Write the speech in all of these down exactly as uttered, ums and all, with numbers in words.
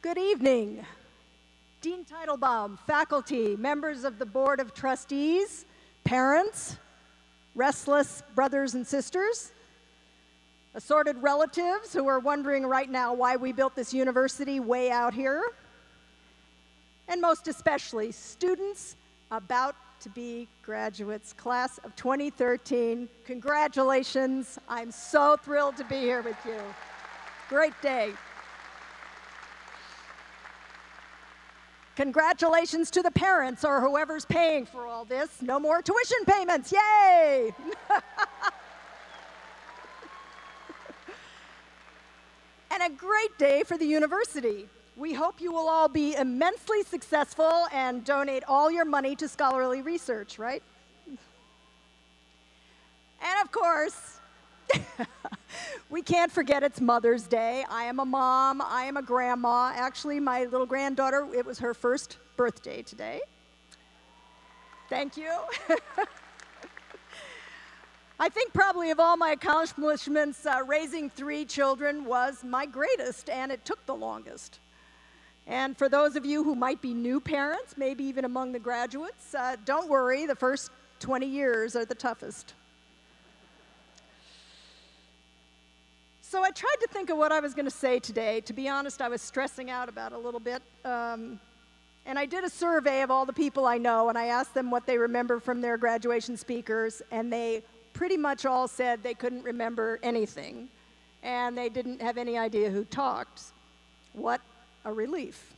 Good evening. Dean Teitelbaum, faculty, members of the Board of Trustees, parents, restless brothers and sisters, assorted relatives who are wondering right now why we built this university way out here, and most especially students about to be graduates, class of twenty thirteen. Congratulations. I'm so thrilled to be here with you. Great day. Congratulations to the parents or whoever's paying for all this. No more tuition payments, yay! And a great day for the university. We hope you will all be immensely successful and donate all your money to scholarly research, right? And of course, we can't forget it's Mother's Day. I am a mom, I am a grandma. Actually, my little granddaughter, it was her first birthday today. Thank you. I think probably of all my accomplishments, uh, raising three children was my greatest, and it took the longest. And for those of you who might be new parents, maybe even among the graduates, uh, don't worry, the first twenty years are the toughest. So I tried to think of what I was going to say today. To be honest, I was stressing out about it a little bit. Um, and I did a survey of all the people I know, and I asked them what they remember from their graduation speakers, and they pretty much all said they couldn't remember anything, and they didn't have any idea who talked. What a relief.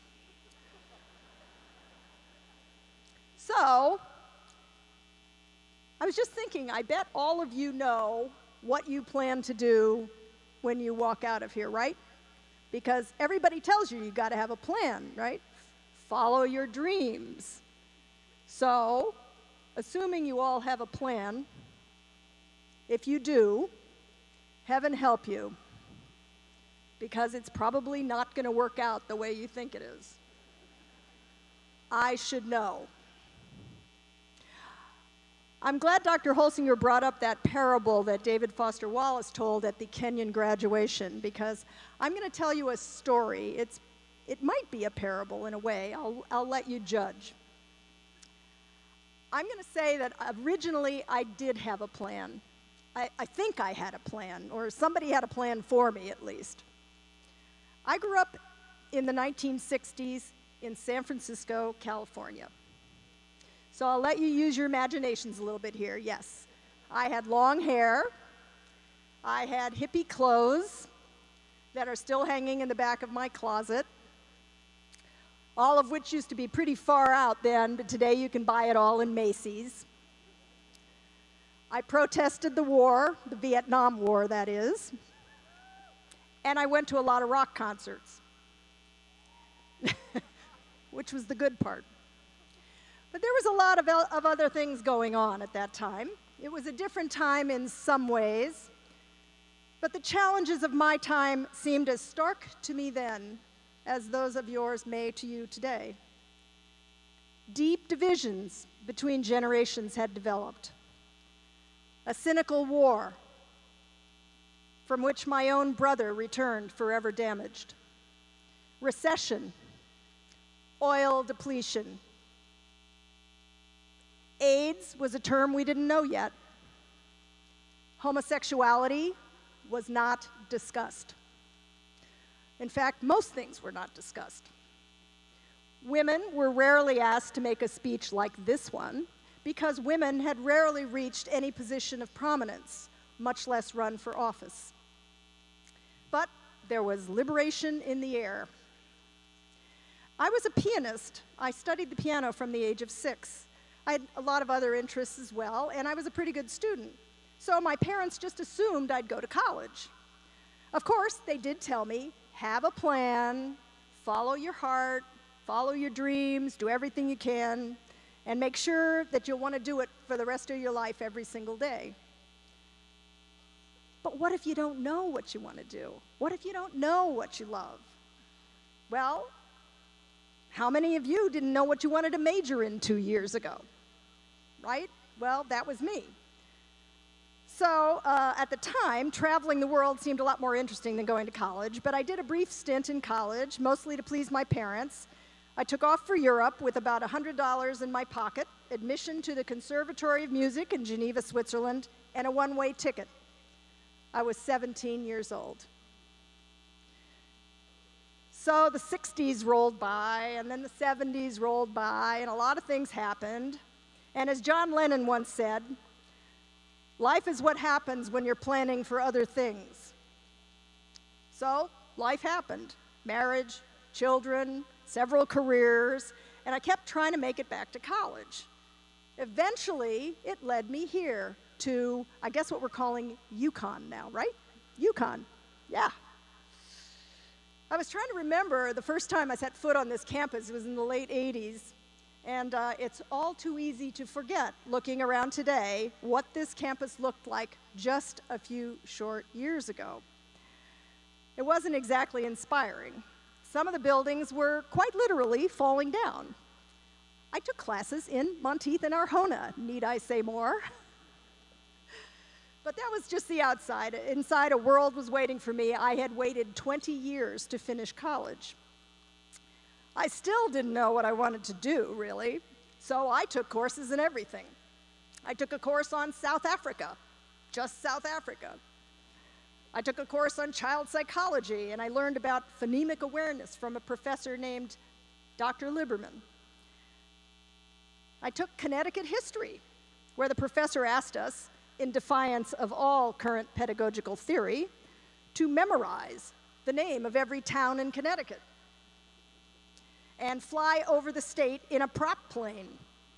So, I was just thinking, I bet all of you know what you plan to do when you walk out of here, right? Because everybody tells you you got to have a plan, right? Follow your dreams. So, assuming you all have a plan, if you do, heaven help you, because it's probably not going to work out the way you think it is. I should know. I'm glad Doctor Holsinger brought up that parable that David Foster Wallace told at the Kenyon graduation, because I'm going to tell you a story. It's, it might be a parable in a way. I'll, I'll let you judge. I'm going to say that originally I did have a plan. I, I think I had a plan, or somebody had a plan for me at least. I grew up in the nineteen sixties in San Francisco, California. So I'll let you use your imaginations a little bit here. Yes, I had long hair. I had hippie clothes that are still hanging in the back of my closet, all of which used to be pretty far out then, but today you can buy it all in Macy's. I protested the war, the Vietnam War, that is, and I went to a lot of rock concerts, which was the good part. But there was a lot of, of other things going on at that time. It was a different time in some ways, but the challenges of my time seemed as stark to me then as those of yours may to you today. Deep divisions between generations had developed. A cynical war from which my own brother returned forever damaged. Recession, oil depletion. AIDS was a term we didn't know yet. Homosexuality was not discussed. In fact, most things were not discussed. Women were rarely asked to make a speech like this one, because women had rarely reached any position of prominence, much less run for office. But there was liberation in the air. I was a pianist. I studied the piano from the age of six. I had a lot of other interests as well, and I was a pretty good student. So my parents just assumed I'd go to college. Of course, they did tell me, have a plan, follow your heart, follow your dreams, do everything you can, and make sure that you'll want to do it for the rest of your life every single day. But what if you don't know what you want to do? What if you don't know what you love? Well, how many of you didn't know what you wanted to major in two years ago? Right? Well, that was me. So uh, at the time, traveling the world seemed a lot more interesting than going to college, but I did a brief stint in college, mostly to please my parents. I took off for Europe with about one hundred dollars in my pocket, admission to the Conservatory of Music in Geneva, Switzerland, and a one-way ticket. I was seventeen years old. So the sixties rolled by, and then the seventies rolled by, and a lot of things happened. And as John Lennon once said, life is what happens when you're planning for other things. So life happened. Marriage, children, several careers, and I kept trying to make it back to college. Eventually, it led me here to, I guess what we're calling UConn now, right? UConn, yeah. I was trying to remember the first time I set foot on this campus. It was in the late eighties, and uh, it's all too easy to forget, looking around today, what this campus looked like just a few short years ago. It wasn't exactly inspiring. Some of the buildings were quite literally falling down. I took classes in Monteith and Arjona, need I say more? But that was just the outside. Inside, a world was waiting for me. I had waited twenty years to finish college. I still didn't know what I wanted to do, really, so I took courses in everything. I took a course on South Africa, just South Africa. I took a course on child psychology, and I learned about phonemic awareness from a professor named Doctor Liberman. I took Connecticut history, where the professor asked us, in defiance of all current pedagogical theory, to memorize the name of every town in Connecticut and fly over the state in a prop plane.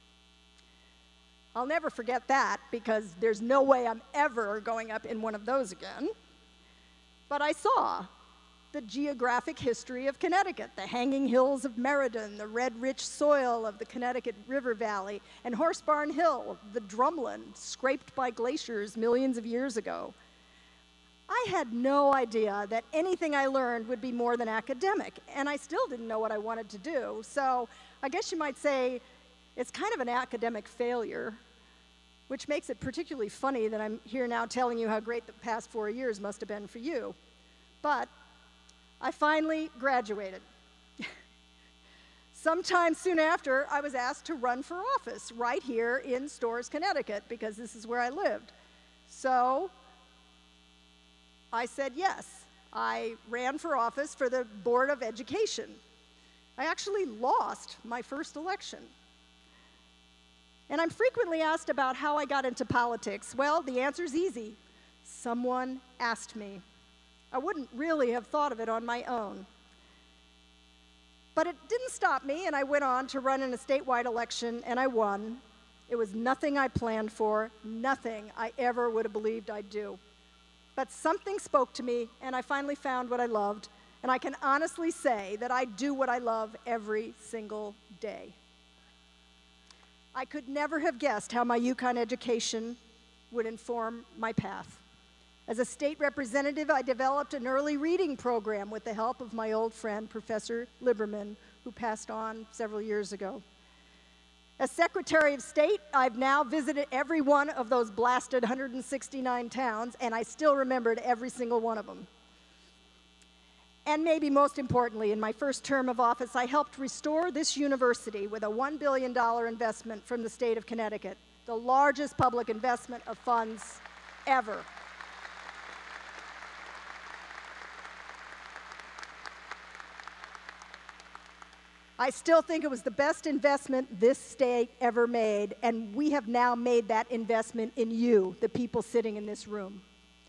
I'll never forget that, because there's no way I'm ever going up in one of those again. But I saw the geographic history of Connecticut, the hanging hills of Meriden, the red, rich soil of the Connecticut River Valley, and Horsebarn Hill, the drumlin scraped by glaciers millions of years ago. I had no idea that anything I learned would be more than academic, and I still didn't know what I wanted to do. So I guess you might say it's kind of an academic failure, which makes it particularly funny that I'm here now telling you how great the past four years must have been for you. But I finally graduated. Sometime soon after, I was asked to run for office right here in Storrs, Connecticut, because this is where I lived. So I said yes. I ran for office for the Board of Education. I actually lost my first election. And I'm frequently asked about how I got into politics. Well, the answer's easy. Someone asked me. I wouldn't really have thought of it on my own. But it didn't stop me, and I went on to run in a statewide election, and I won. It was nothing I planned for, nothing I ever would have believed I'd do. But something spoke to me, and I finally found what I loved, and I can honestly say that I do what I love every single day. I could never have guessed how my UConn education would inform my path. As a state representative, I developed an early reading program with the help of my old friend, Professor Liberman, who passed on several years ago. As Secretary of State, I've now visited every one of those blasted one hundred sixty-nine towns, and I still remembered every single one of them. And maybe most importantly, in my first term of office, I helped restore this university with a one billion dollar investment from the state of Connecticut, the largest public investment of funds ever. I still think it was the best investment this state ever made, and we have now made that investment in you, the people sitting in this room.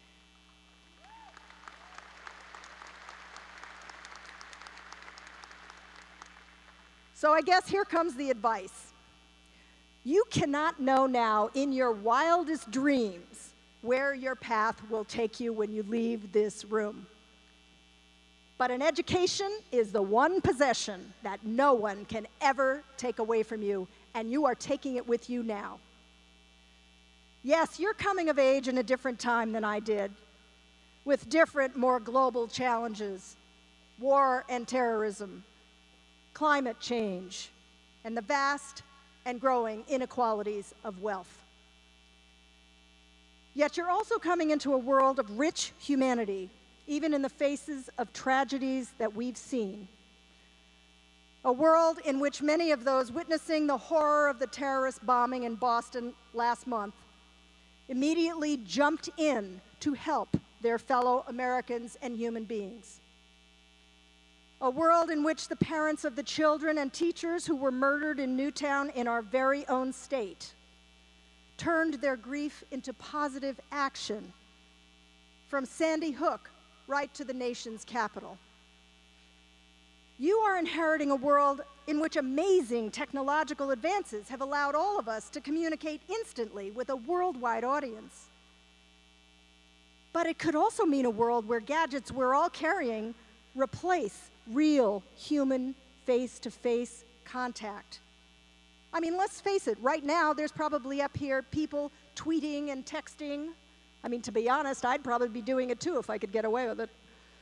So I guess here comes the advice. You cannot know now in your wildest dreams where your path will take you when you leave this room. But an education is the one possession that no one can ever take away from you, and you are taking it with you now. Yes, you're coming of age in a different time than I did, with different, more global challenges, war and terrorism, climate change, and the vast and growing inequalities of wealth. Yet you're also coming into a world of rich humanity, even in the faces of tragedies that we've seen. A world in which many of those witnessing the horror of the terrorist bombing in Boston last month immediately jumped in to help their fellow Americans and human beings. A world in which the parents of the children and teachers who were murdered in Newtown in our very own state turned their grief into positive action, from Sandy Hook right to the nation's capital. You are inheriting a world in which amazing technological advances have allowed all of us to communicate instantly with a worldwide audience. But it could also mean a world where gadgets we're all carrying replace real human face-to-face contact. I mean, let's face it, right now there's probably up here people tweeting and texting. I mean, to be honest, I'd probably be doing it too if I could get away with it.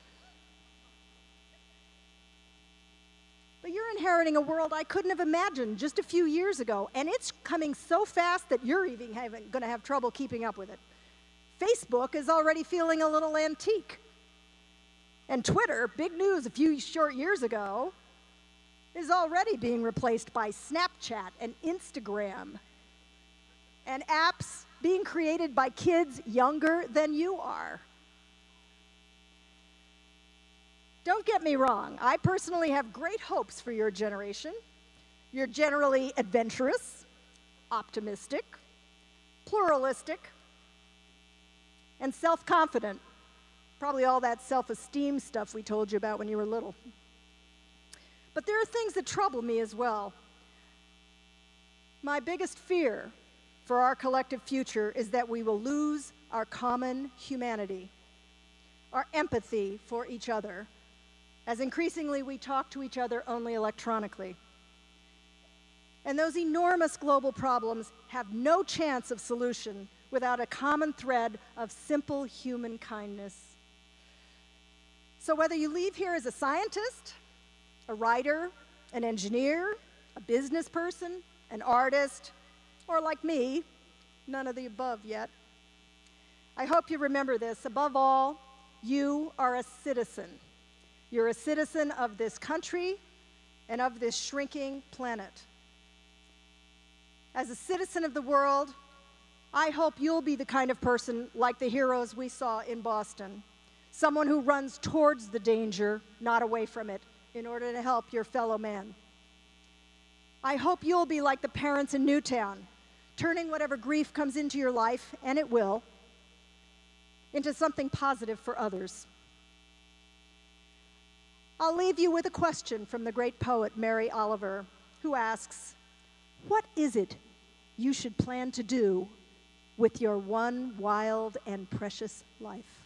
But you're inheriting a world I couldn't have imagined just a few years ago, and it's coming so fast that you're even going to have trouble keeping up with it. Facebook is already feeling a little antique. And Twitter, big news a few short years ago, is already being replaced by Snapchat and Instagram, and apps being created by kids younger than you are. Don't get me wrong, I personally have great hopes for your generation. You're generally adventurous, optimistic, pluralistic, and self-confident. Probably all that self-esteem stuff we told you about when you were little. But there are things that trouble me as well. My biggest fear for our collective future is that we will lose our common humanity, our empathy for each other, as increasingly we talk to each other only electronically. And those enormous global problems have no chance of solution without a common thread of simple human kindness. So whether you leave here as a scientist, a writer, an engineer, a business person, an artist, or like me, none of the above yet, I hope you remember this. Above all, you are a citizen. You're a citizen of this country and of this shrinking planet. As a citizen of the world, I hope you'll be the kind of person like the heroes we saw in Boston, someone who runs towards the danger, not away from it, in order to help your fellow man. I hope you'll be like the parents in Newtown, turning whatever grief comes into your life, and it will, into something positive for others. I'll leave you with a question from the great poet Mary Oliver, who asks, what is it you should plan to do with your one wild and precious life?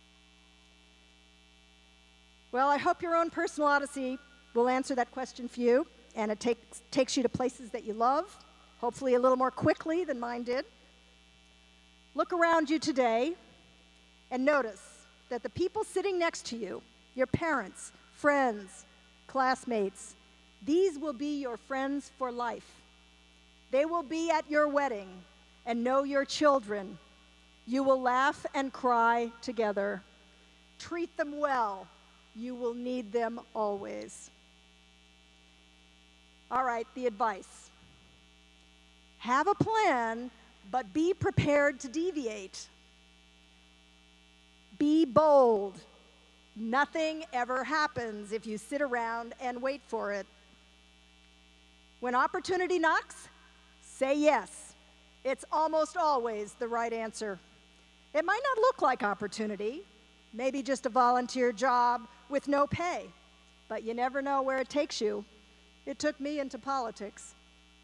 Well, I hope your own personal odyssey will answer that question for you, and it takes, takes you to places that you love, hopefully a little more quickly than mine did. Look around you today and notice that the people sitting next to you, your parents, friends, classmates, these will be your friends for life. They will be at your wedding and know your children. You will laugh and cry together. Treat them well. You will need them always. All right, the advice. Have a plan, but be prepared to deviate. Be bold. Nothing ever happens if you sit around and wait for it. When opportunity knocks, say yes. It's almost always the right answer. It might not look like opportunity, maybe just a volunteer job with no pay, but you never know where it takes you. It took me into politics.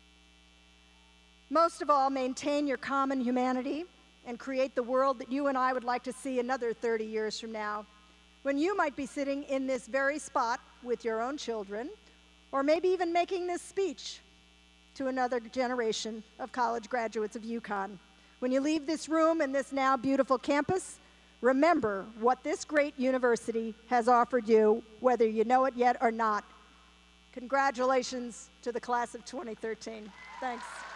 Most of all, maintain your common humanity and create the world that you and I would like to see another thirty years from now, when you might be sitting in this very spot with your own children, or maybe even making this speech to another generation of college graduates of UConn. When you leave this room and this now beautiful campus, remember what this great university has offered you, whether you know it yet or not. Congratulations to the class of twenty thirteen. Thanks.